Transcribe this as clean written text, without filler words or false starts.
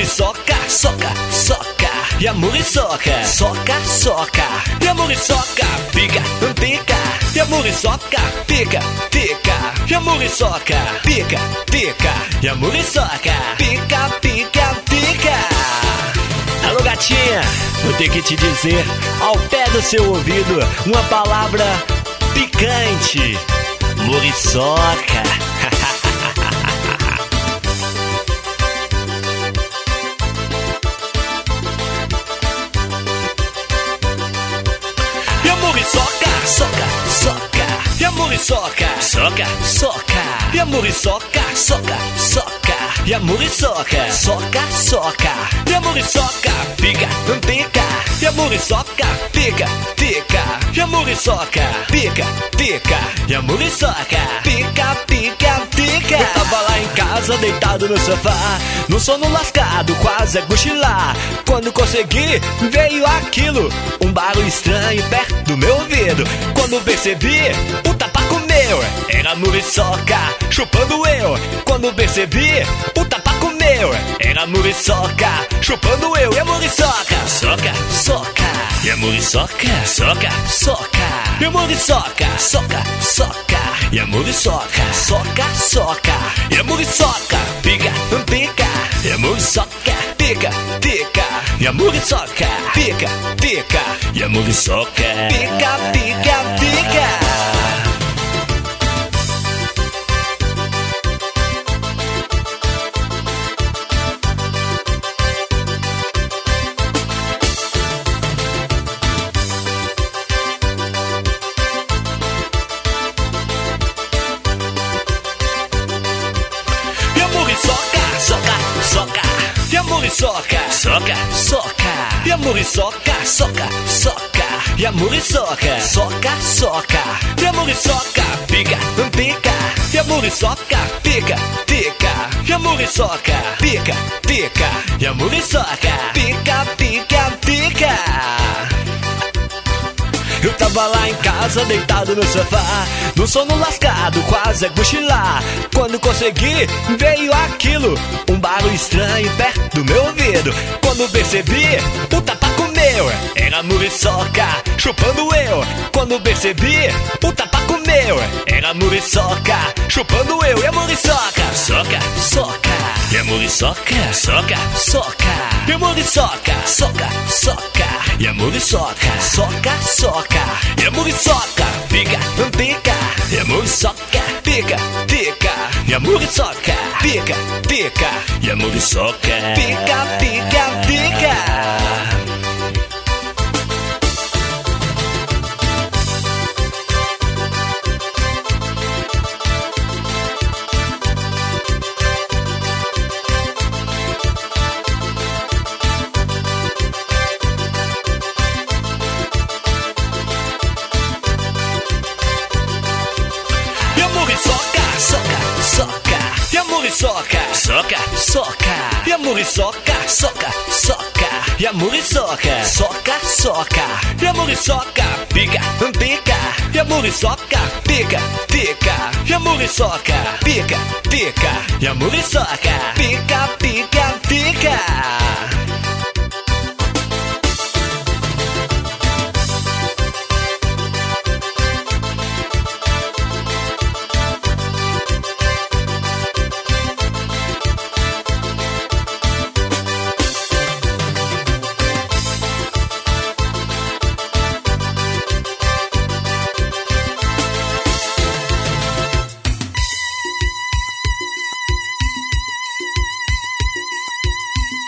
muriçoca, soca, soca. E a muriçoca, soca, soca. E a muriçoca, pica, pica. E a muriçoca, pica, pica. E a muriçoca, pica, pica. E a muriçoca, pica, pica, pica. Alô gatinha, vou ter que te dizer ao pé do seu ouvido uma palavra picante: muriçoca. E a muriçoca, soca, soca. E a muriçoca, soca, soca. E a muriçoca, soca, soca. E a muriçoca, soca, soca. E a muriçoca, pica, pica. E a muriçoca, pica, pica. E a muriçoca, pica, pica. E a muriçoca, pica, pica, pica. Eu tava lá em casa, deitado no sofá, num sono lascado, quase a cochilar. Quando consegui, veio aquilo, um barulho estranho perto do meu ouvido. Quando percebi, o tapaco meu era a muriçoca chupando eu. Quando percebi, o tapaco meu era a muriçoca chupando eu. E a muriçoca, soca, soca. E a muriçoca, soca, soca. E a muriçoca, soca, soca. E a muriçoca, soca, soca. E a muriçoca, pica, pica. E a muriçoca, pica, pica. E a muriçoca, pica, pica. E a muriçoca, pica, pica, pica. Soca, soca. E a muriçoca, soca, soca. E a muriçoca, soca, soca. E a muriçoca, soca, soca. E a muriçoca, pica, pica. E a muriçoca, pica, pica. E a muriçoca, pica, pica. E a muriçoca, pica, pica, pica. Eu tava lá em casa, deitado no sofá, num sono lascado, quase a cochilar. Quando consegui, veio aquilo, um barulho estranho perto do meu ouvido. Quando percebi, o tapaco meu era a muriçoca chupando eu. Quando percebi, o tapaco meu era a muriçoca chupando eu. E a muriçoca, soca, soca. E a muriçoca, soca, soca. E a muriçoca, soca, soca. E a muriçoca, soca, soca. E a muriçoca, pica, pica. E a muriçoca, pica, pica. E a muriçoca, pica, pica. E a muriçoca, pica, pica, pica. Soca, soca. E a muriçoca, soca, soca. E a muriçoca, soca, soca. E a muriçoca, soca, soca. E a muriçoca, pica, pica. E a muriçoca, pica, pica. E a muriçoca, pica, pica. E a muriçoca, pica, pica.